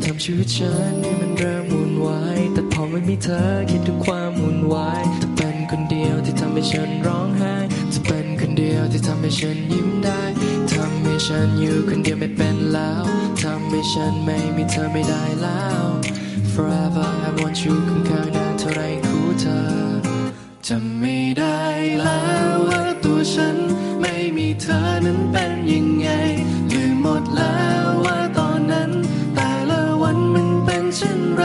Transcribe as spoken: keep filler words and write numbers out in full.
ทำชีวิตฉันให้มันเริ่มวุ่นวายแต่พอไม่มีเธอคิดถึงความวุ่นวายจะเป็นคนเดียวที่ทำให้ฉันร้องไห้จะเป็นคนเดียวที่ทำให้ฉันยิ้มได้ทำให้ฉันอยู่คนเดียวไม่เป็นแล้วทำให้ฉันไม่มีเธอไม่ได้แล้ว Forever I want you ข้างๆนานเท่าไรคู่เธอจำไม่ได้แล้วว่า